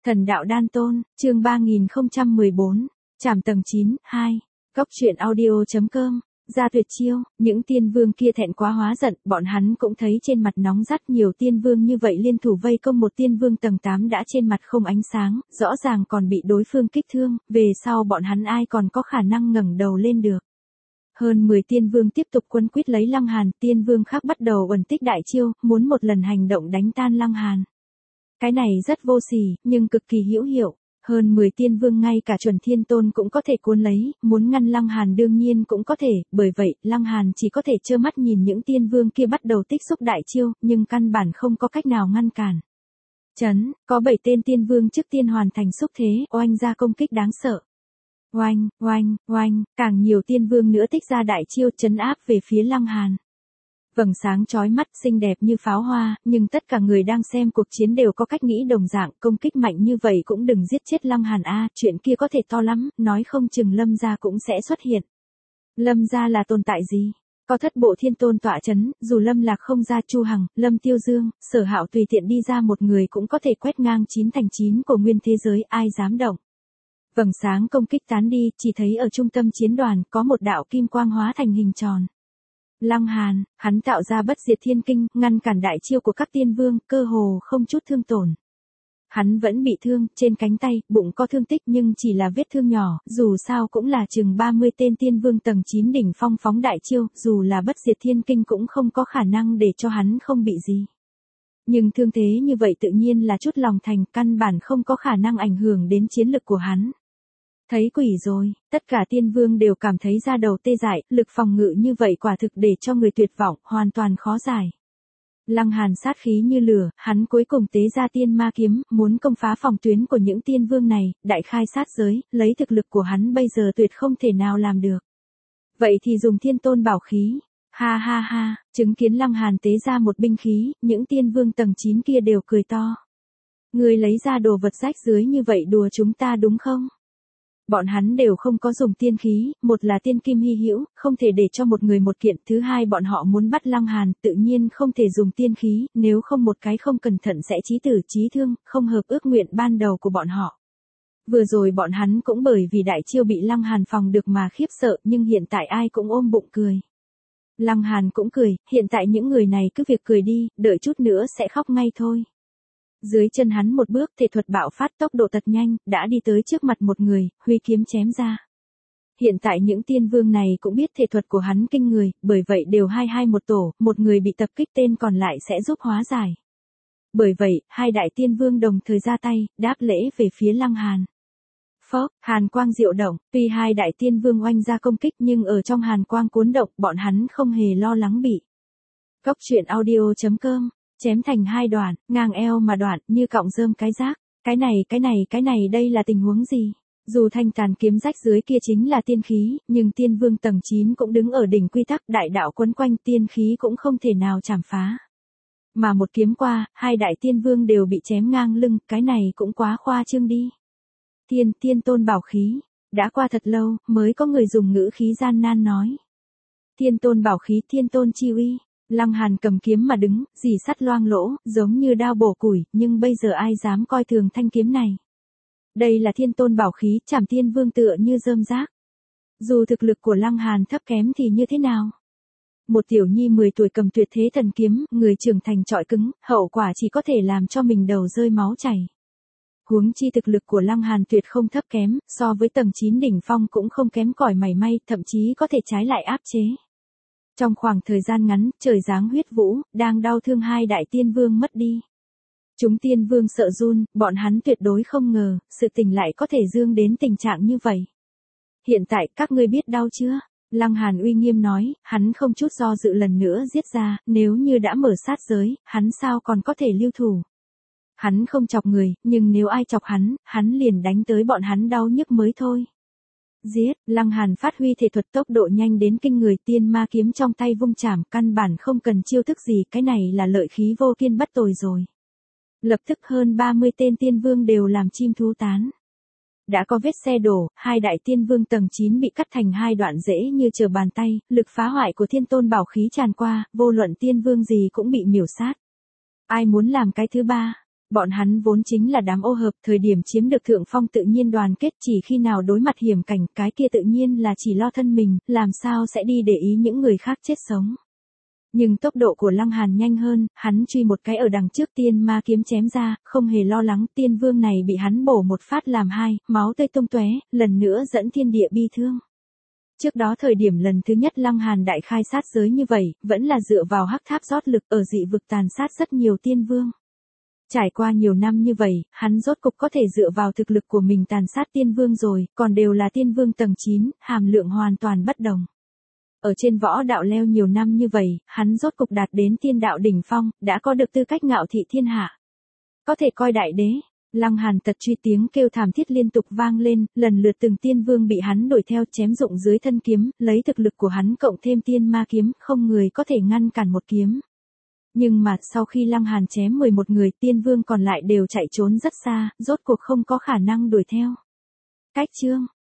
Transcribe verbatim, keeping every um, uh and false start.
Thần đạo đan tôn, chương ba nghìn không trăm mười bốn, trảm tầng chín, hai, Góc truyện audio.com, ra tuyệt chiêu, những tiên vương kia thẹn quá hóa giận, bọn hắn cũng thấy trên mặt nóng rát nhiều tiên vương như vậy liên thủ vây công một tiên vương tầng tám đã trên mặt không ánh sáng, rõ ràng còn bị đối phương kích thương, về sau bọn hắn ai còn có khả năng ngẩng đầu lên được. Hơn mười tiên vương tiếp tục quân quyết lấy Lăng Hàn, tiên vương khác bắt đầu uẩn tích đại chiêu, muốn một lần hành động đánh tan Lăng Hàn. Cái này rất vô sỉ, nhưng cực kỳ hữu hiệu. Hơn mười tiên vương ngay cả chuẩn thiên tôn cũng có thể cuốn lấy, muốn ngăn Lăng Hàn đương nhiên cũng có thể, bởi vậy, Lăng Hàn chỉ có thể trơ mắt nhìn những tiên vương kia bắt đầu tích xúc đại chiêu, nhưng căn bản không có cách nào ngăn cản. Chấn, có bảy tên tiên vương trước tiên hoàn thành xúc thế, oanh ra công kích đáng sợ. Oanh, oanh, oanh, càng nhiều tiên vương nữa tích ra đại chiêu trấn áp về phía Lăng Hàn. Vầng sáng chói mắt xinh đẹp như pháo hoa, nhưng tất cả người đang xem cuộc chiến đều có cách nghĩ đồng dạng, công kích mạnh như vậy cũng đừng giết chết Lăng Hàn a, chuyện kia có thể to lắm, nói không chừng Lâm gia cũng sẽ xuất hiện. Lâm gia là tồn tại gì? Có thất bộ thiên tôn tọa chấn, dù Lâm Lạc không ra Chu Hằng, Lâm Tiêu Dương, Sở Hạo tùy tiện đi ra một người cũng có thể quét ngang chín thành chín của nguyên thế giới, ai dám động. Vầng sáng công kích tán đi, chỉ thấy ở trung tâm chiến đoàn có một đạo kim quang hóa thành hình tròn. Lăng Hàn, hắn tạo ra bất diệt thiên kinh, ngăn cản đại chiêu của các tiên vương, cơ hồ không chút thương tổn. Hắn vẫn bị thương, trên cánh tay, bụng có thương tích nhưng chỉ là vết thương nhỏ, dù sao cũng là chừng ba mươi tên tiên vương tầng chín đỉnh phong phóng đại chiêu, dù là bất diệt thiên kinh cũng không có khả năng để cho hắn không bị gì. Nhưng thương thế như vậy tự nhiên là chút lòng thành, căn bản không có khả năng ảnh hưởng đến chiến lực của hắn. Thấy quỷ rồi, tất cả tiên vương đều cảm thấy da đầu tê dại, lực phòng ngự như vậy quả thực để cho người tuyệt vọng, hoàn toàn khó giải. Lăng Hàn sát khí như lửa, hắn cuối cùng tế ra tiên ma kiếm, muốn công phá phòng tuyến của những tiên vương này, đại khai sát giới, lấy thực lực của hắn bây giờ tuyệt không thể nào làm được. Vậy thì dùng thiên tôn bảo khí, ha ha ha, chứng kiến Lăng Hàn tế ra một binh khí, những tiên vương tầng chín kia đều cười to. Người lấy ra đồ vật rách dưới như vậy đùa chúng ta đúng không? Bọn hắn đều không có dùng tiên khí, một là tiên kim hy hữu, không thể để cho một người một kiện, thứ hai bọn họ muốn bắt Lăng Hàn, tự nhiên không thể dùng tiên khí, nếu không một cái không cẩn thận sẽ chí tử chí thương, không hợp ước nguyện ban đầu của bọn họ. Vừa rồi bọn hắn cũng bởi vì đại chiêu bị Lăng Hàn phòng được mà khiếp sợ, nhưng hiện tại ai cũng ôm bụng cười. Lăng Hàn cũng cười, hiện tại những người này cứ việc cười đi, đợi chút nữa sẽ khóc ngay thôi. Dưới chân hắn một bước, thể thuật bạo phát tốc độ thật nhanh, đã đi tới trước mặt một người, huy kiếm chém ra. Hiện tại những tiên vương này cũng biết thể thuật của hắn kinh người, bởi vậy đều hai hai một tổ, một người bị tập kích tên còn lại sẽ giúp hóa giải. Bởi vậy, hai đại tiên vương đồng thời ra tay, đáp lễ về phía Lăng Hàn. Phốc, hàn quang diệu động, tuy hai đại tiên vương oanh ra công kích nhưng ở trong hàn quang cuốn động, bọn hắn không hề lo lắng bị. Góc truyện audio.com, chém thành hai đoạn, ngang eo mà đoạn, như cọng rơm cái rác. Cái này, cái này, cái này đây là tình huống gì? Dù thanh tàn kiếm rách dưới kia chính là tiên khí, nhưng tiên vương tầng chín cũng đứng ở đỉnh quy tắc đại đạo quấn quanh, tiên khí cũng không thể nào chảm phá. Mà một kiếm qua, hai đại tiên vương đều bị chém ngang lưng, cái này cũng quá khoa trương đi. Tiên, tiên tôn bảo khí, đã qua thật lâu, mới có người dùng ngữ khí gian nan nói. Tiên tôn bảo khí, tiên tôn chi uy. Lăng Hàn cầm kiếm mà đứng, dì sắt loang lỗ, giống như đao bổ củi, nhưng bây giờ ai dám coi thường thanh kiếm này. Đây là thiên tôn bảo khí, trảm tiên vương tựa như rơm rác. Dù thực lực của Lăng Hàn thấp kém thì như thế nào? Một tiểu nhi mười tuổi cầm tuyệt thế thần kiếm, người trưởng thành trọi cứng, hậu quả chỉ có thể làm cho mình đầu rơi máu chảy. Huống chi thực lực của Lăng Hàn tuyệt không thấp kém, so với tầng chín đỉnh phong cũng không kém cỏi mảy may, thậm chí có thể trái lại áp chế. Trong khoảng thời gian ngắn, trời giáng huyết vũ, đang đau thương hai đại tiên vương mất đi. Chúng tiên vương sợ run, bọn hắn tuyệt đối không ngờ, sự tình lại có thể dương đến tình trạng như vậy. Hiện tại, các ngươi biết đau chưa? Lăng Hàn uy nghiêm nói, hắn không chút do dự lần nữa giết ra, nếu như đã mở sát giới, hắn sao còn có thể lưu thủ. Hắn không chọc người, nhưng nếu ai chọc hắn, hắn liền đánh tới bọn hắn đau nhức mới thôi. Giết, Lăng Hàn phát huy thể thuật tốc độ nhanh đến kinh người, tiên ma kiếm trong tay vung chảm, căn bản không cần chiêu thức gì, cái này là lợi khí vô kiên bất tồi rồi. Lập tức hơn ba mươi tên tiên vương đều làm chim thú tán. Đã có vết xe đổ, hai đại tiên vương tầng chín bị cắt thành hai đoạn dễ như trở bàn tay, lực phá hoại của thiên tôn bảo khí tràn qua, vô luận tiên vương gì cũng bị miểu sát. Ai muốn làm cái thứ ba? Bọn hắn vốn chính là đám ô hợp, thời điểm chiếm được thượng phong tự nhiên đoàn kết, chỉ khi nào đối mặt hiểm cảnh, cái kia tự nhiên là chỉ lo thân mình, làm sao sẽ đi để ý những người khác chết sống. Nhưng tốc độ của Lăng Hàn nhanh hơn, hắn truy một cái ở đằng trước tiên ma kiếm chém ra, không hề lo lắng, tiên vương này bị hắn bổ một phát làm hai, máu tươi tung tóe, lần nữa dẫn thiên địa bi thương. Trước đó thời điểm lần thứ nhất Lăng Hàn đại khai sát giới như vậy, vẫn là dựa vào hắc tháp rót lực ở dị vực tàn sát rất nhiều tiên vương. Trải qua nhiều năm như vậy, hắn rốt cục có thể dựa vào thực lực của mình tàn sát tiên vương rồi, còn đều là tiên vương tầng chín, hàm lượng hoàn toàn bất đồng. Ở trên võ đạo leo nhiều năm như vậy, hắn rốt cục đạt đến tiên đạo đỉnh phong, đã có được tư cách ngạo thị thiên hạ. Có thể coi đại đế. Lăng Hàn tật truy tiếng kêu thảm thiết liên tục vang lên, lần lượt từng tiên vương bị hắn đuổi theo chém dụng dưới thân kiếm, lấy thực lực của hắn cộng thêm tiên ma kiếm, không người có thể ngăn cản một kiếm. Nhưng mà sau khi Lăng Hàn chém mười một người, tiên vương còn lại đều chạy trốn rất xa, rốt cuộc không có khả năng đuổi theo. Cách chương